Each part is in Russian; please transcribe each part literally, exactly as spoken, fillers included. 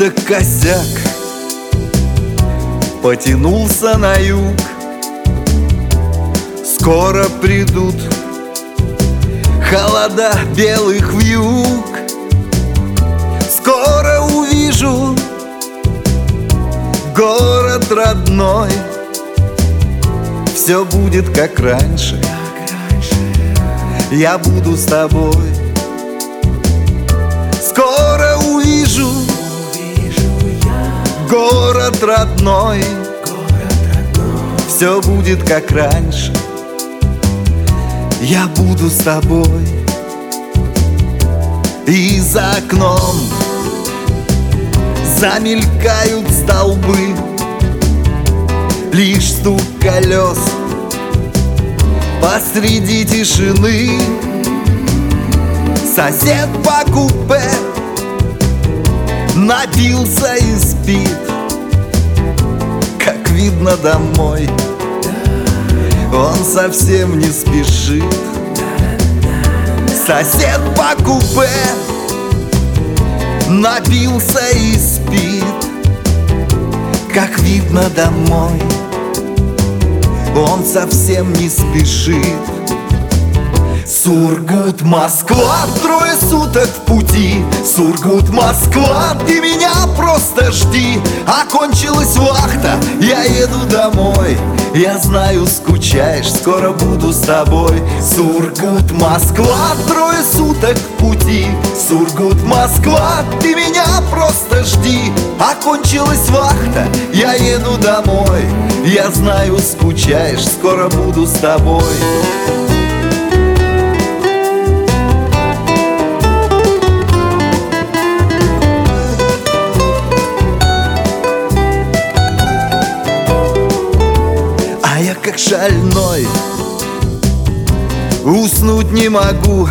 будто косяк потянулся на юг. Скоро придут холода белых вьюг. Скоро увижу город родной. Все будет как раньше, я буду с тобой. Скоро увижу город родной. Все будет как раньше, я буду с тобой. И за окном замелькают столбы, лишь стук колес посреди тишины. Сосед по купе напился и спит, как видно, домой он совсем не спешит. Сосед по купе напился и спит, как видно, домой он совсем не спешит. Сургут, Москва, трое суток в пути. Сургут, Москва, ты меня просто жди. Окончилась вахта, я еду домой. Я знаю, скучаешь, скоро буду с тобой. Сургут, Москва, трое суток в пути. Сургут, Москва, ты меня просто жди. Окончилась вахта, я еду домой. Я знаю, скучаешь, скоро буду с тобой. А я как шальной уснуть не могу.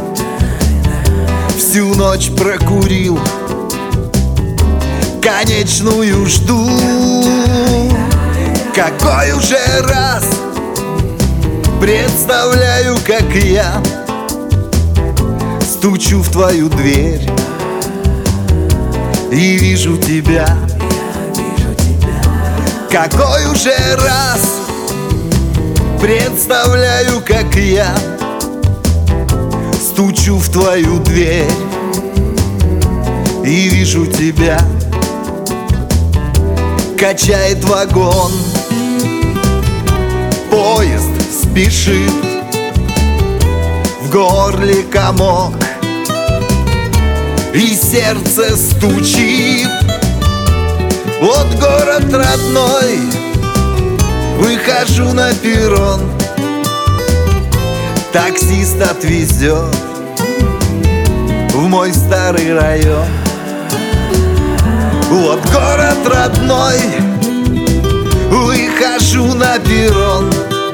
Всю ночь прокурил, конечную жду. Какой уже раз представляю, как я стучу в твою дверь и вижу тебя. Какой уже раз представляю, как я стучу в твою дверь и вижу тебя. Качает вагон, поезд спешит, в горле комок и сердце стучит. Вот город родной, выхожу на перрон. Таксист отвезет в мой старый район. Вот город родной, выхожу на перрон.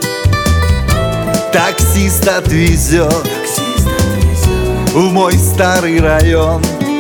Таксист отвезет в мой старый район.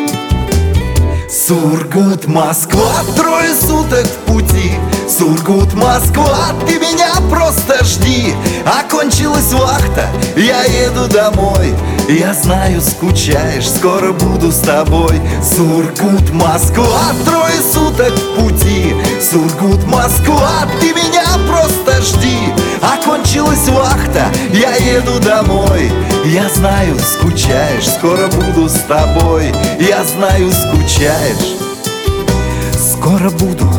Сургут, Москва, трое суток в пути. Сургут, Москва, ты меня просто жди. Окончилась вахта, я еду домой. Я знаю, скучаешь, скоро буду с тобой. Сургут, Москва, трое суток в пути. Сургут, Москва, ты меня просто жди. Окончилась вахта, я еду домой. Я знаю, скучаешь, скоро буду с тобой. Я знаю, скучаешь, скоро буду